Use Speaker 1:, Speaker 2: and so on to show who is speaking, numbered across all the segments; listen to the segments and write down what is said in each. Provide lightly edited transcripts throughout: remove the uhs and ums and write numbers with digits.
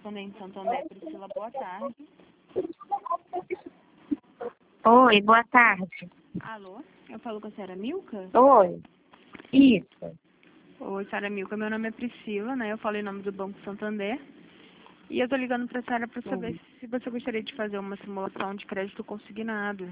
Speaker 1: correspondente Santander, Priscila, boa tarde.
Speaker 2: Oi, boa tarde.
Speaker 1: Alô, eu falo com a senhora Milka?
Speaker 2: Oi, isso.
Speaker 1: Oi, senhora Milka, meu nome é Priscila, né? Eu falo em nome do Banco Santander. E eu tô ligando pra senhora pra saber se você gostaria de fazer uma simulação de crédito consignado.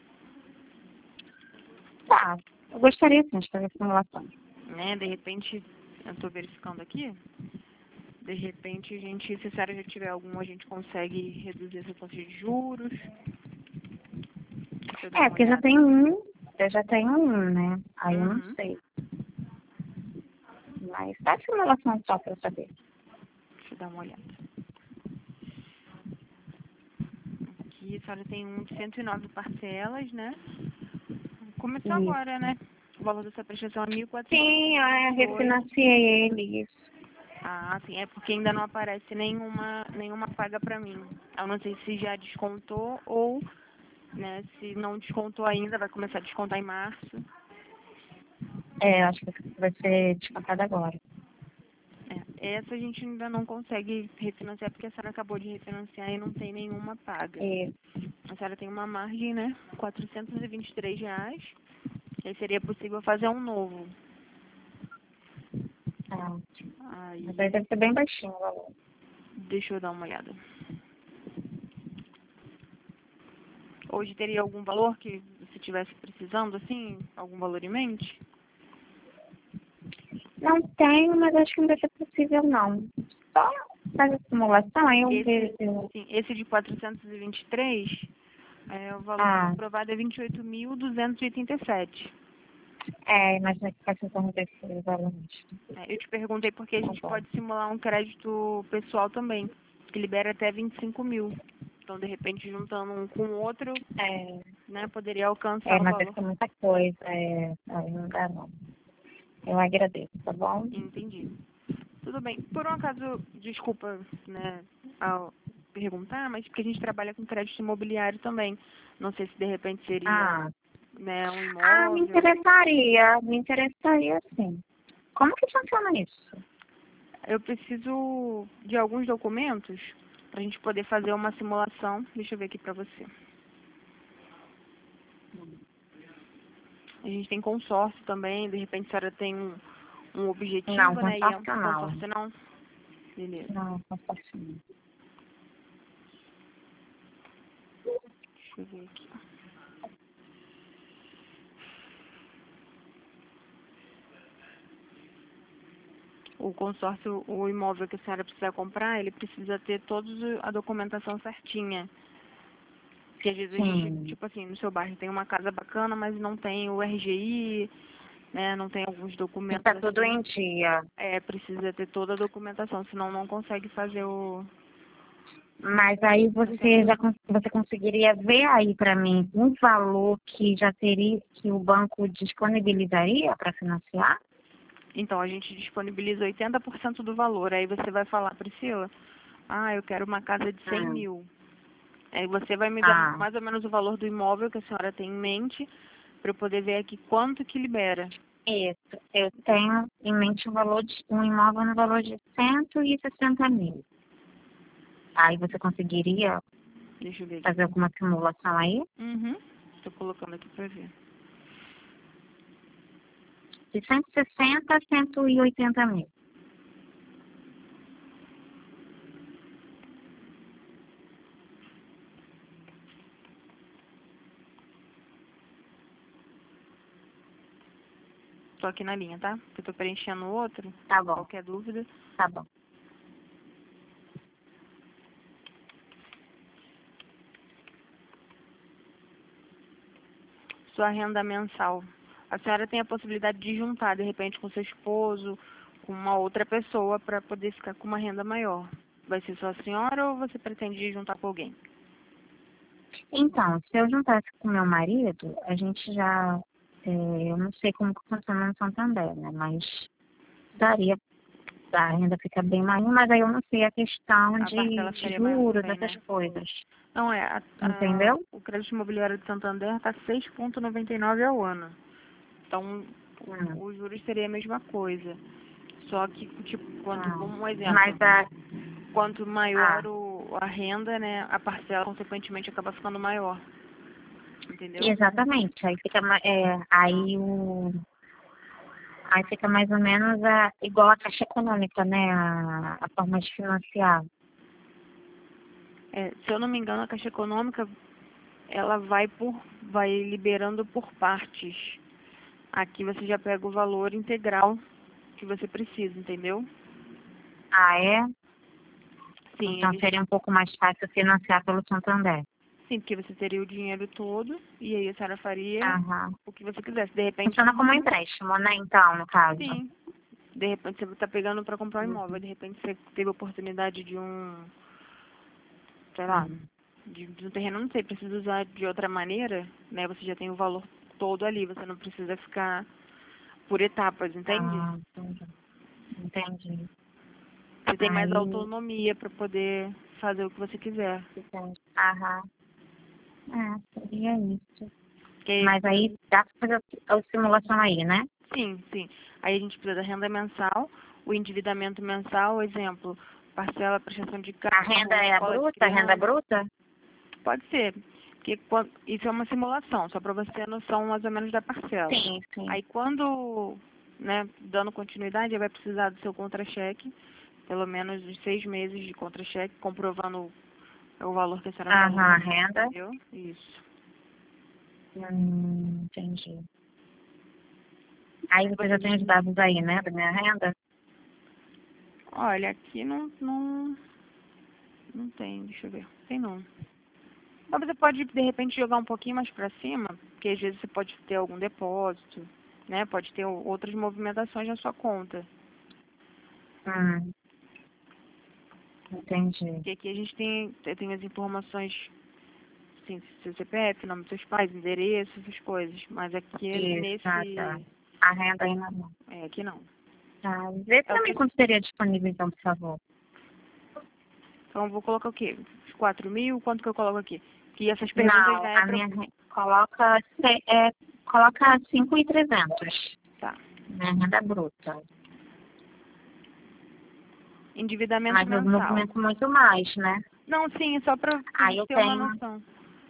Speaker 2: Tá, eu gostaria sim de fazer simulação.
Speaker 1: Né, de repente, eu tô verificando aqui, de repente se a senhora já tiver algum, a gente consegue reduzir essa taxa de juros. Deixa eu dar uma
Speaker 2: Porque
Speaker 1: olhada.
Speaker 2: eu já tenho um, né? Aí eu não sei. Mas faz simulação só pra eu saber.
Speaker 1: Deixa eu dar uma olhada. Aqui a senhora tem um de 109 parcelas, né? Começou
Speaker 2: Isso.
Speaker 1: agora, né? O valor dessa prestação é 1.400.
Speaker 2: Sim, eu refinanciei ele, isso.
Speaker 1: Ah, sim, é porque ainda não aparece nenhuma paga pra mim. Eu não sei se já descontou ou, né, se não descontou ainda, vai começar a descontar em março.
Speaker 2: Eu acho que vai ser descontado agora.
Speaker 1: Essa a gente ainda não consegue refinanciar porque a senhora acabou de refinanciar e não tem nenhuma paga.
Speaker 2: Isso.
Speaker 1: A senhora tem uma margem, né? R$ 423. Aí seria possível fazer um novo.
Speaker 2: Tá.
Speaker 1: Aí,
Speaker 2: Mas aí deve ser bem baixinho o valor.
Speaker 1: deixa eu dar uma olhada. Hoje teria algum valor que você estivesse precisando, assim? Algum valor em mente?
Speaker 2: Não tenho, mas acho que não vai ser possível, não. Só fazer a simulação, aí eu vejo.
Speaker 1: Sim, esse de 423, o valor aprovado é 28.287.
Speaker 2: Imagina que faz sessão desse valor.
Speaker 1: Eu te perguntei porque a gente pode simular um crédito pessoal também, que libera até 25 mil. Então, de repente, juntando um com o outro, né, poderia alcançar o
Speaker 2: Mas
Speaker 1: valor.
Speaker 2: isso é muita coisa. Aí não dá, não. Eu agradeço, tá bom?
Speaker 1: Entendi. Tudo bem. Por um acaso, desculpa, né, ao perguntar, mas porque a gente trabalha com crédito imobiliário também. Não sei se de repente seria, né, um imóvel.
Speaker 2: Me interessaria sim. Como que funciona isso?
Speaker 1: Eu preciso de alguns documentos para a gente poder fazer uma simulação. Deixa eu ver aqui para você. A gente tem consórcio também, de repente a senhora tem um objetivo,
Speaker 2: Não,
Speaker 1: né?
Speaker 2: consórcio não.
Speaker 1: Consórcio não? Beleza.
Speaker 2: Não, consórcio não.
Speaker 1: Deixa eu ver aqui. O consórcio, o imóvel que a senhora precisa comprar, ele precisa ter toda a documentação certinha. Porque às vezes a gente, tipo assim, no seu bairro tem uma casa bacana, mas não tem o RGI, né? Não tem alguns documentos.
Speaker 2: Está tudo em dia.
Speaker 1: Precisa ter toda a documentação, senão não consegue fazer o...
Speaker 2: Mas aí você conseguiria ver aí para mim um valor que já teria, que o banco disponibilizaria para financiar?
Speaker 1: Então, a gente disponibiliza 80% do valor. Aí você vai falar, Priscila, eu quero uma casa de 100 mil. Aí você vai me dar mais ou menos o valor do imóvel que a senhora tem em mente, para eu poder ver aqui quanto que libera.
Speaker 2: Isso. Eu tenho em mente um imóvel no valor de 160 mil. Aí você conseguiria
Speaker 1: Deixa eu ver aqui.
Speaker 2: fazer alguma simulação aí?
Speaker 1: Estou colocando aqui para ver.
Speaker 2: De 160 a 180 mil.
Speaker 1: Tô aqui na linha, tá? Porque eu tô preenchendo o outro.
Speaker 2: Tá bom.
Speaker 1: Qualquer dúvida.
Speaker 2: Tá bom.
Speaker 1: Sua renda mensal. A senhora tem a possibilidade de juntar, de repente, com seu esposo, com uma outra pessoa, para poder ficar com uma renda maior. Vai ser só a senhora ou você pretende juntar com alguém?
Speaker 2: Então, se eu juntasse com meu marido, a gente já... eu não sei como que funciona no Santander, né? Mas daria, a renda fica bem maior, mas aí eu não sei a questão de juros, essas coisas.
Speaker 1: Não,
Speaker 2: entendeu?
Speaker 1: O crédito imobiliário de Santander está 6,99 ao ano. Então, os juros seria a mesma coisa. Só que, tipo, quando, como um exemplo...
Speaker 2: Mas
Speaker 1: quanto maior a renda, né, a parcela, consequentemente, acaba ficando maior. Entendeu?
Speaker 2: Exatamente. Aí fica, aí fica mais ou menos igual a Caixa Econômica, né? A forma de financiar.
Speaker 1: Se eu não me engano, a Caixa Econômica, ela vai liberando por partes. Aqui você já pega o valor integral que você precisa, entendeu?
Speaker 2: Ah, é?
Speaker 1: Sim.
Speaker 2: Então seria um pouco mais fácil financiar pelo Santander.
Speaker 1: Sim, porque você teria o dinheiro todo e aí a senhora faria o que você quisesse. De repente...
Speaker 2: Funciona como empréstimo, né? Então, no caso.
Speaker 1: Sim. De repente você está pegando para comprar um imóvel. De repente você teve a oportunidade de sei lá, de um terreno, não sei, precisa usar de outra maneira, né? Você já tem o valor todo ali. Você não precisa ficar por etapas, entende?
Speaker 2: Entendi.
Speaker 1: Você tem mais autonomia para poder fazer o que você quiser.
Speaker 2: Seria isso. Mas aí dá para fazer a simulação aí, né?
Speaker 1: Sim. Aí a gente precisa da renda mensal, o endividamento mensal, exemplo, parcela, prestação de carro.
Speaker 2: A renda é bruta? A renda bruta?
Speaker 1: Pode ser. Porque isso é uma simulação, só para você ter noção mais ou menos da parcela.
Speaker 2: Sim.
Speaker 1: Aí quando, né, dando continuidade, vai precisar do seu contra-cheque, pelo menos uns 6 meses de contra-cheque, comprovando o valor que a senhora pagou.
Speaker 2: A renda.
Speaker 1: Entendeu? Isso.
Speaker 2: Entendi. Aí você já tem os dados aí, né, da minha renda?
Speaker 1: Olha, aqui não tem, deixa eu ver. Tem não. Mas você pode, de repente, jogar um pouquinho mais para cima, porque às vezes você pode ter algum depósito, né? Pode ter outras movimentações na sua conta.
Speaker 2: Entendi.
Speaker 1: Porque aqui a gente tem as informações, assim, seu CPF, nome dos seus pais, endereço, essas coisas. Mas aqui nesse...
Speaker 2: Tá. A renda ainda não.
Speaker 1: Aqui não.
Speaker 2: Vê também quanto seria disponível, então, por favor.
Speaker 1: Então, eu vou colocar o quê? 4 mil? Quanto que eu coloco aqui? Que essas perguntas
Speaker 2: não,
Speaker 1: já
Speaker 2: coloca 5.300.
Speaker 1: Tá.
Speaker 2: Minha renda bruta.
Speaker 1: Endividamento
Speaker 2: mas
Speaker 1: mensal.
Speaker 2: Mas eu movimento muito mais, né?
Speaker 1: Não, sim, só para ter uma noção.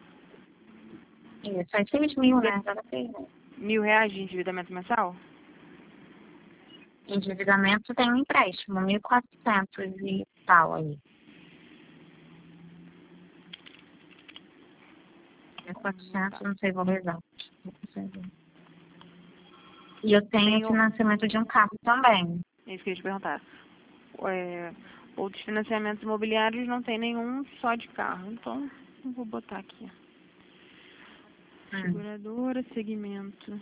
Speaker 2: Isso, é 6 mil, né? Já tem.
Speaker 1: R$1.000 de endividamento mensal?
Speaker 2: Endividamento tem um empréstimo, 1.400 e tal aí. 1.400, não sei o valor exato. E eu tenho financiamento de um carro também.
Speaker 1: É isso que eu ia te perguntar. Outros financiamentos imobiliários não tem nenhum só de carro. Então, eu vou botar aqui. Seguradora, segmento.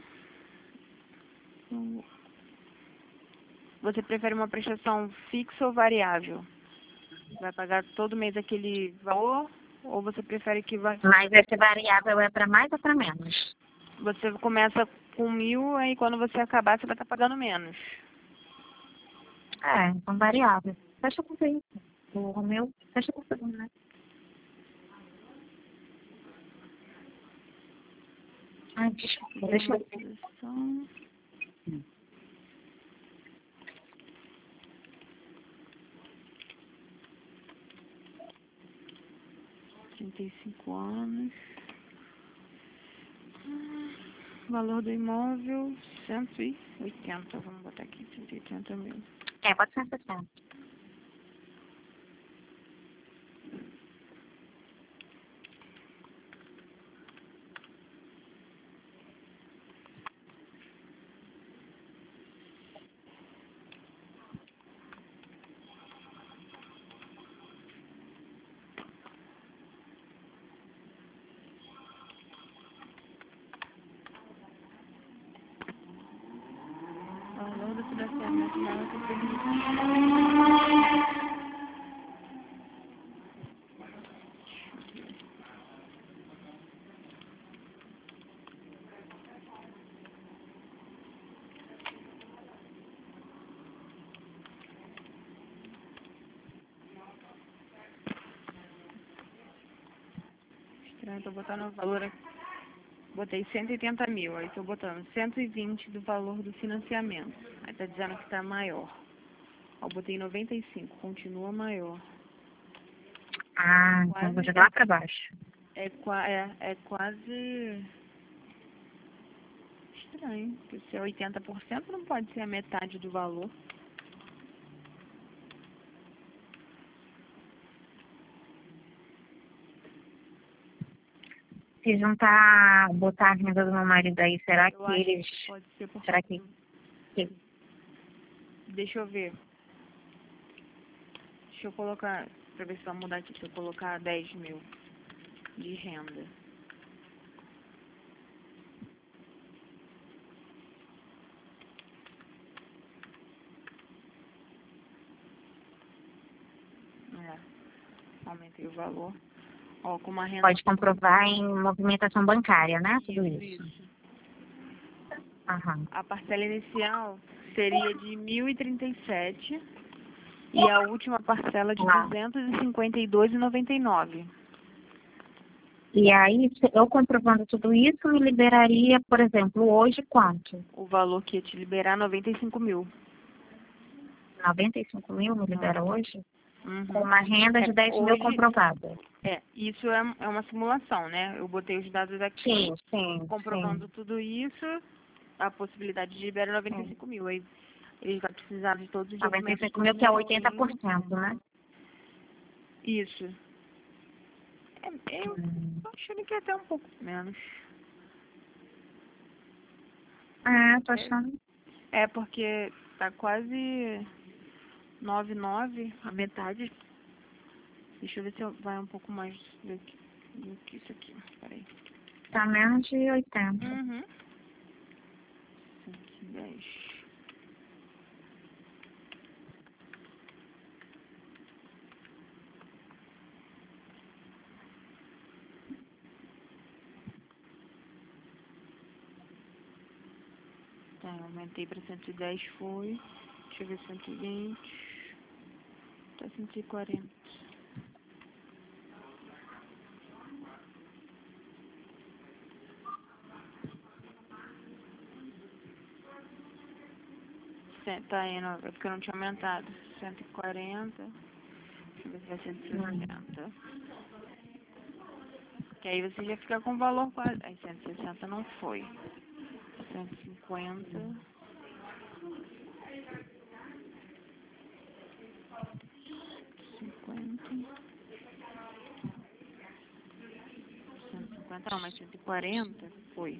Speaker 1: Você prefere uma prestação fixa ou variável? Vai pagar todo mês aquele valor? Ou você prefere que vai...
Speaker 2: Mas esse variável é para mais ou para menos?
Speaker 1: Você começa com 1.000, aí quando você acabar, você vai estar pagando menos.
Speaker 2: Então variável. Fecha com isso. O meu, fecha com isso, né? Desculpa, deixa eu...
Speaker 1: 35 anos. Valor do imóvel, 180. Vamos botar aqui, 180 mil.
Speaker 2: Pode ser 160.
Speaker 1: Valor do financiamento maior que o permitido. Estranho, estou botando o valor aqui. Botei 180 mil, aí estou botando 120 do valor do financiamento. Aí está dizendo que está maior. Eu botei 95, continua maior.
Speaker 2: Ah, então vou jogar lá para baixo.
Speaker 1: É quase estranho, porque se é 80% não pode ser a metade do valor.
Speaker 2: Se juntar, botar a renda do meu marido aí, será
Speaker 1: Eu
Speaker 2: que
Speaker 1: acho
Speaker 2: eles...
Speaker 1: que pode ser por
Speaker 2: Será
Speaker 1: causa
Speaker 2: que...
Speaker 1: Deixa eu ver. Deixa eu colocar, pra ver se vai mudar aqui, se eu colocar 10 mil de renda. Aumentei o valor. Ó, com uma renda...
Speaker 2: Pode comprovar em movimentação bancária, né? Tudo isso. Aham.
Speaker 1: A parcela inicial seria de 1.037 e a última parcela de 252,99.
Speaker 2: E aí, eu comprovando tudo isso, me liberaria, por exemplo, hoje quanto?
Speaker 1: O valor que ia te liberar, 95 mil.
Speaker 2: 95 mil me libera hoje?
Speaker 1: Uhum.
Speaker 2: Com uma renda de 10 mil comprovada.
Speaker 1: Isso é uma simulação, né? Eu botei os dados aqui, comprovando tudo isso, a possibilidade de liberar 95 mil. Aí eles vão precisar de todos os documentos.
Speaker 2: 95 mil, que é 80%, né?
Speaker 1: Isso. Eu tô achando que é até um pouco menos.
Speaker 2: Tô achando.
Speaker 1: É porque tá quase 9,9, a metade. Deixa eu ver se vai um pouco mais do que isso aqui. Peraí.
Speaker 2: Tá menos de 80.
Speaker 1: 110. Tá, eu aumentei para 110, foi. Deixa eu ver, 120. Tá 140. Tá aí, não, é porque eu não tinha aumentado. 140. Deixa eu ver se vai 160. Que aí você já fica com o valor quase. Aí 160 não foi. 150. 150 não, mas 140 foi.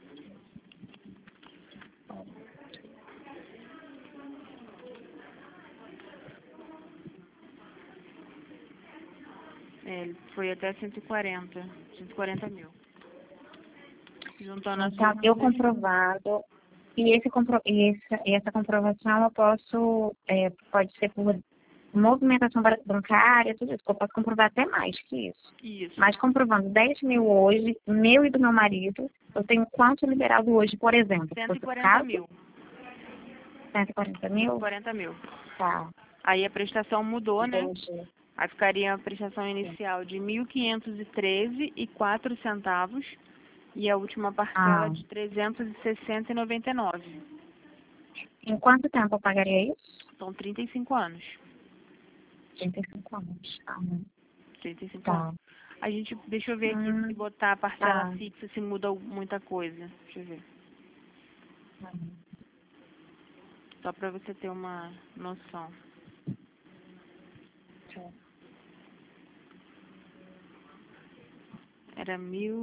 Speaker 1: Ele foi até 140 mil. Juntando as
Speaker 2: Então, eu comprovado, e essa comprovação eu posso, pode ser por movimentação bancária, tudo isso, eu posso comprovar até mais que isso. Mas comprovando 10 mil hoje, meu e do meu marido, eu tenho quanto liberado hoje, por exemplo?
Speaker 1: 140 mil.
Speaker 2: 140 mil?
Speaker 1: 140 mil.
Speaker 2: Tá.
Speaker 1: Aí a prestação mudou,
Speaker 2: Entendi.
Speaker 1: né? Aí ficaria a prestação inicial de 1.513,04 e a última parcela de 360,99.
Speaker 2: Em quanto tempo eu pagaria isso?
Speaker 1: São 35 anos.
Speaker 2: 35 anos.
Speaker 1: 35 anos. A gente, deixa eu ver aqui se botar a parcela fixa, se muda muita coisa. Deixa eu ver. Só para você ter uma noção. Era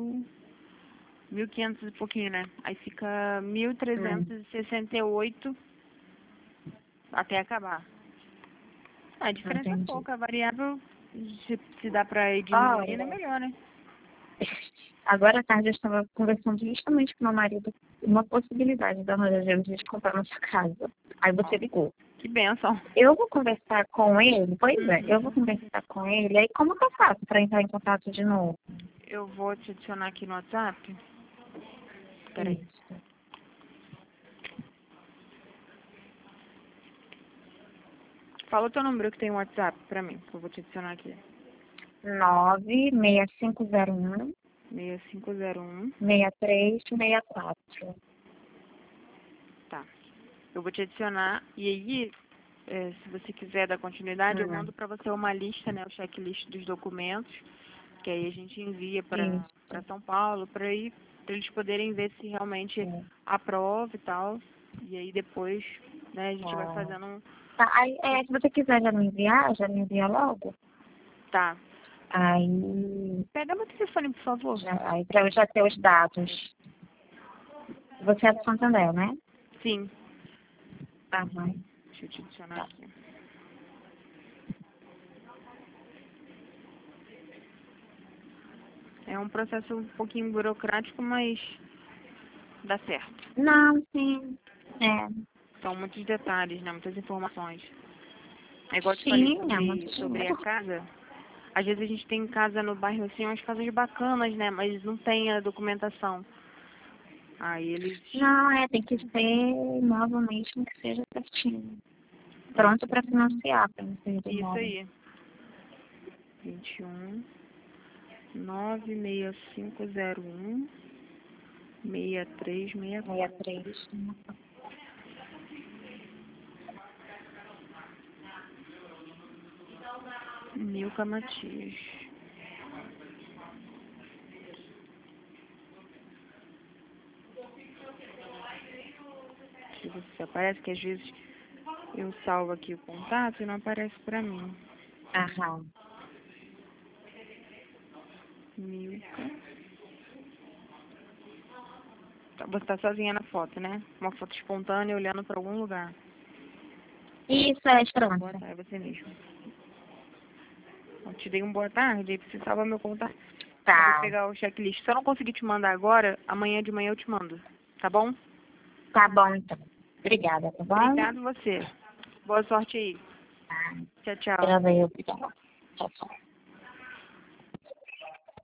Speaker 1: 1.500 e pouquinho, né? Aí fica 1.368 até acabar. A diferença é pouca. A variável, se dá para ir diminuindo, é melhor, né?
Speaker 2: Agora à tarde eu estava conversando justamente com meu marido uma possibilidade da gente comprar nossa casa. Aí você ligou.
Speaker 1: Que bênção.
Speaker 2: Eu vou conversar com ele, eu vou conversar com ele. Aí como que eu faço para entrar em contato de novo?
Speaker 1: Eu vou te adicionar aqui no WhatsApp. Peraí. Fala o teu número que tem o WhatsApp pra mim, que eu vou te adicionar aqui.
Speaker 2: 96501
Speaker 1: 6501
Speaker 2: 6364.
Speaker 1: Tá. Eu vou te adicionar e aí se você quiser dar continuidade, eu mando para você uma lista, né, o checklist dos documentos, que aí a gente envia para São Paulo, para eles poderem ver se realmente aprova e tal. E aí depois, né, a gente vai fazendo um...
Speaker 2: Tá, aí, se você quiser já me envia logo.
Speaker 1: Tá.
Speaker 2: Aí...
Speaker 1: Pega meu telefone, por favor.
Speaker 2: Aí para eu já ter os dados. Você é do Santander, né?
Speaker 1: Sim.
Speaker 2: Aham.
Speaker 1: Deixa eu te adicionar aqui. É um processo um pouquinho burocrático, mas dá certo.
Speaker 2: Não, sim.
Speaker 1: São muitos detalhes, né? Muitas informações. É igual eu te falei sobre a casa. Às vezes a gente tem casa no bairro assim, umas casas bacanas, né? Mas não tem a documentação. Aí eles...
Speaker 2: Não, tem que ser imóvel mesmo que seja certinho. Pronto para financiar, para não ser
Speaker 1: Isso aí. 21 96501 6364. Milka Matias. Deixa eu ver se aparece, que às vezes eu salvo aqui o contato e não aparece pra mim.
Speaker 2: Aham.
Speaker 1: Milka. Você tá sozinha na foto, né? Uma foto espontânea olhando pra algum lugar.
Speaker 2: Isso, é pronto.
Speaker 1: Boa tarde, você mesmo. Eu te dei um boa tarde, aí você salva meu contato.
Speaker 2: Tá.
Speaker 1: Eu vou pegar o checklist. Se eu não conseguir te mandar agora, amanhã de manhã eu te mando. Tá bom?
Speaker 2: Tá bom, então. Obrigada, tá bom?
Speaker 1: Obrigada você. Boa sorte aí. Tchau, tchau.
Speaker 2: Obrigada. Tchau, tchau.